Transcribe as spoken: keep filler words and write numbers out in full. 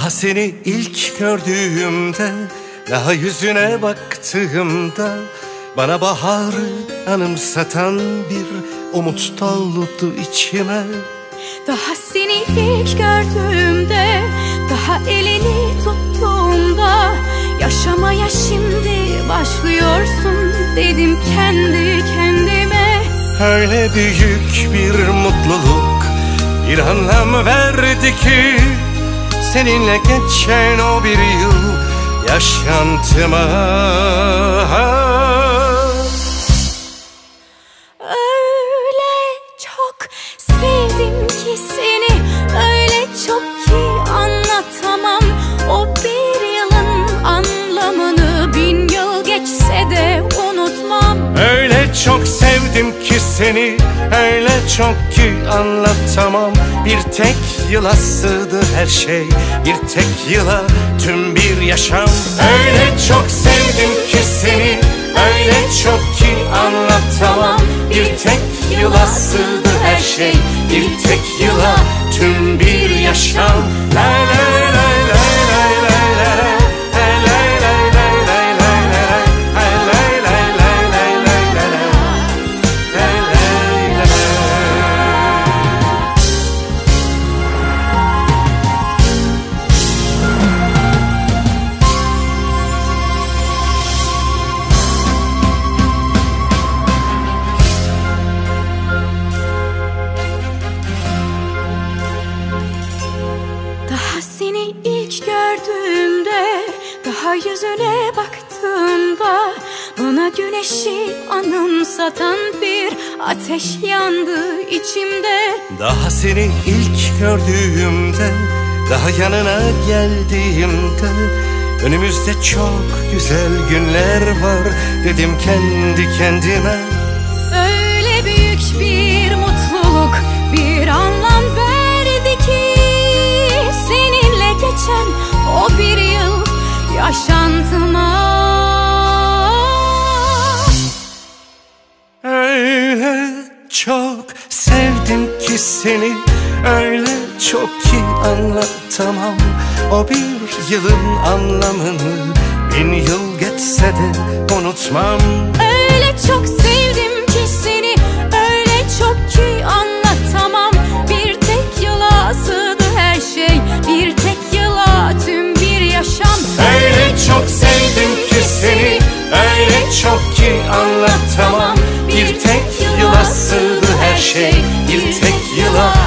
Daha seni ilk gördüğümde, daha yüzüne baktığımda, bana baharı anımsatan bir umut doldu içime. Daha seni ilk gördüğümde, daha elini tuttuğumda, yaşamaya şimdi başlıyorsun dedim kendi kendime. Öyle büyük bir mutluluk bir anlam verdi ki, seninle geçen o bir yıl yaşantıma. Öyle çok sevdim ki seni, öyle çok ki anlatamam. O bir yılın anlamını bin yıl geçse de unutmam. Öyle çok sevdim ki seni, öyle çok ki anlatamam. Bir tek yıla sığdı her şey, bir tek yıla tüm bir yaşam. Öyle çok sevdim ki seni, öyle çok ki anlatamam. Bir tek yıla sığdı her şey, bir tek yıla tüm bir yaşam. Lay lay lay lay lay lay lay. Daha seni ilk gördüğümde, daha yüzüne baktığımda, bana güneşi anımsatan bir ateş yandı içimde. Daha seni ilk gördüğümde, daha yanına geldiğimde, önümüzde çok güzel günler var dedim kendi kendime. Öyle büyük bir mutluluk bir anlam verdi ki, seninle geçen o bir yıl yaşantıma. Öyle çok sevdim ki seni, öyle çok ki anlatamam. O bir yılın anlamını bin yıl geçse de unutmam. Öyle çok sevdim ki seni, öyle çok ki anlatamam. Bir tek yıla sığdı her şey, bir tek yıla tüm bir yaşam. Öyle çok sevdim ki seni, öyle çok ki anlatamam. Bir tek yıla sığdı her şey, bir tek yıla